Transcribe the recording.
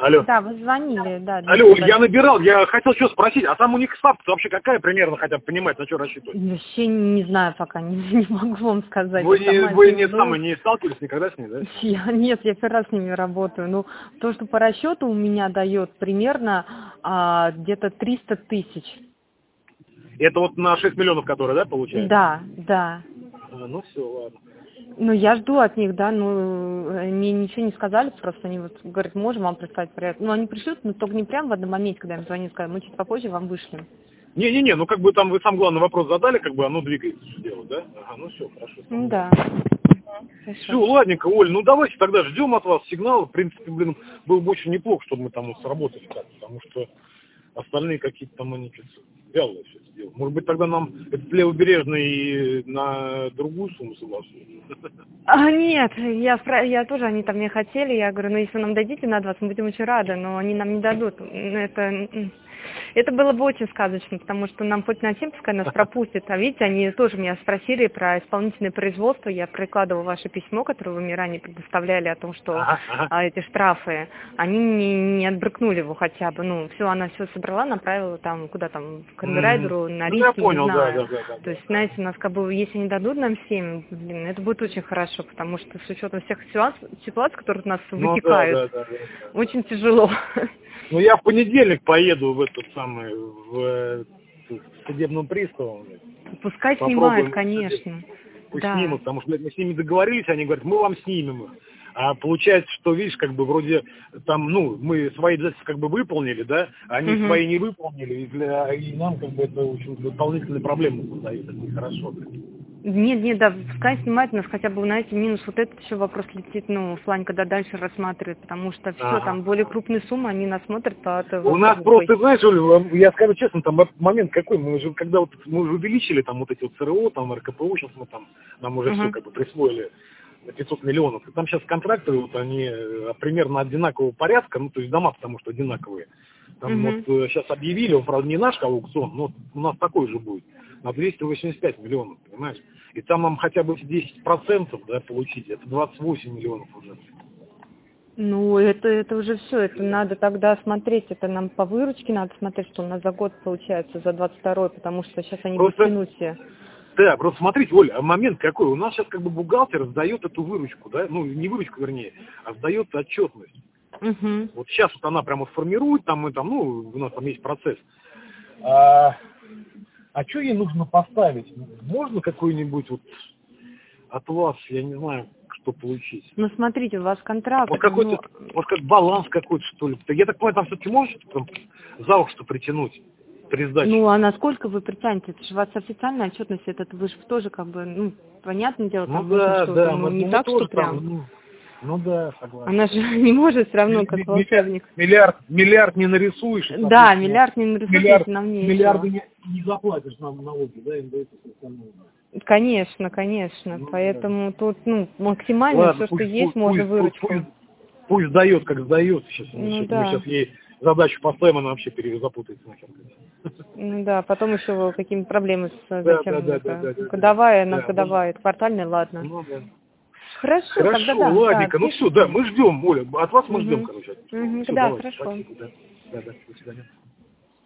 Алло. Да, вы звонили, да. Алло, я набирал, я хотел что спросить, а там у них ставка вообще какая примерно, хотя бы понимать, на что рассчитывать? Вообще не знаю пока, не могу вам сказать. Вы не сталкивались никогда с ней, да? Нет, я первый раз с ними работаю. Ну, то, что по расчету у меня дает примерно где-то 300 тысяч. Это вот на 6 миллионов, которые, да, получается? Да, да. Ну все, ладно. Ну, я жду от них, да, ну, мне ничего не сказали, просто они вот говорят, можем вам прислать проект. Ну, они пришлют, но только не прямо в одном моменте, когда я им звоню, сказали, мы чуть попозже вам вышлем. Не-не-не, ну как бы там вы сам главный вопрос задали, как бы оно двигается все дело, да? Ага, ну все, хорошо. Ну, да. Все, ладненько, Оль, ну давайте тогда ждем от вас сигнал. В принципе, блин, было бы очень неплохо, чтобы мы там вот сработали так, потому что остальные какие-то там они вялые все это дело. Может быть, тогда нам этот левобережный на другую сумму согласуют? Нет, я тоже, они там не хотели, я говорю, ну если вы нам дадите на 20, мы будем очень рады, но они нам не дадут. Это было бы очень сказочно, потому что нам хоть на 7 пускай нас пропустят, а видите, они тоже меня спросили про исполнительное производство, я прикладывала ваше письмо, которое вы мне ранее предоставляли о том, что эти штрафы, они не отбрыкнули его хотя бы, ну, все, она все собрала, направила там, куда там, к Камерайдеру, на риски, я понял, не знаю. Да. То есть, знаете, у нас как бы, если не дадут нам 7, блин, это будет очень хорошо, потому что с учетом всех ситуаций, которые у нас вытекают, очень тяжело. Ну, я в понедельник поеду в этот самый, в судебным приставом. Пускай снимают, конечно. Пусть снимут, потому что мы с ними договорились, они говорят, мы вам снимем их. А получается, что, видишь, как бы вроде там, ну, мы свои обязательства как бы выполнили, да, а они свои не выполнили, и нам как бы это, в общем, дополнительные проблемы создают, это нехорошо. Нет, да, пускай снимать нас хотя бы, знаете, минус вот этот еще вопрос летит, ну, в плане, когда дальше рассматривают, потому что все, там более крупные суммы, они нас смотрят по... У нас просто, знаешь, Оль, я скажу честно, там момент какой, мы уже, когда вот мы уже увеличили там вот эти вот ЦРО, там РКПО, сейчас мы там, нам уже все как бы присвоили на 500 миллионов, и там сейчас контракты, вот они примерно одинакового порядка, ну, то есть дома, потому что одинаковые. Там вот сейчас объявили, он, правда, не наш аукцион, но у нас такой же будет, на 285 миллионов, понимаешь? И там нам хотя бы 10%, да, получить, это 28 миллионов уже. Ну, это уже все, это надо тогда смотреть, это нам по выручке надо смотреть, что у нас за год получается, за 22-й, потому что сейчас они будут тянуть все. Да, просто смотрите, Оля, момент какой, у нас сейчас как бы бухгалтер сдает эту выручку, да, ну, не выручку, вернее, а сдает отчетность. Вот сейчас вот она прямо формирует, там мы там, ну, у нас там есть процесс. А что ей нужно поставить? Можно какой-нибудь вот от вас, я не знаю, что получить? Ну, смотрите, у вас контракт. Вот какой-то, вот как баланс какой-то, что ли. Я так понимаю, там все-таки можете там за ухо притянуть при сдаче? Ну, а насколько вы притянете? Это же у вас официальная отчетность, это вы же тоже как бы, ну, понятное дело, там да, не так, что прям... Ну да, согласен. Она же не может все равно, как волшебник. Миллиард не нарисуешь. Да, миллиард не нарисуешь, нам не миллиарды не заплатишь нам налоги, да, НДС и остальное. Конечно. Поэтому тут, ну, максимально все, что есть, можно выручку. Пусть сдает, как сдает. Сейчас, мы сейчас ей задачу поставим, она вообще запутается нахер. Ну да, потом еще какие-то проблемы с годовая, квартальная, ладно. Ну да. Хорошо, ладненько, ну все, да, мы ждем, Оля, от вас мы ждем, короче. Да, хорошо. Спасибо, да, до свидания.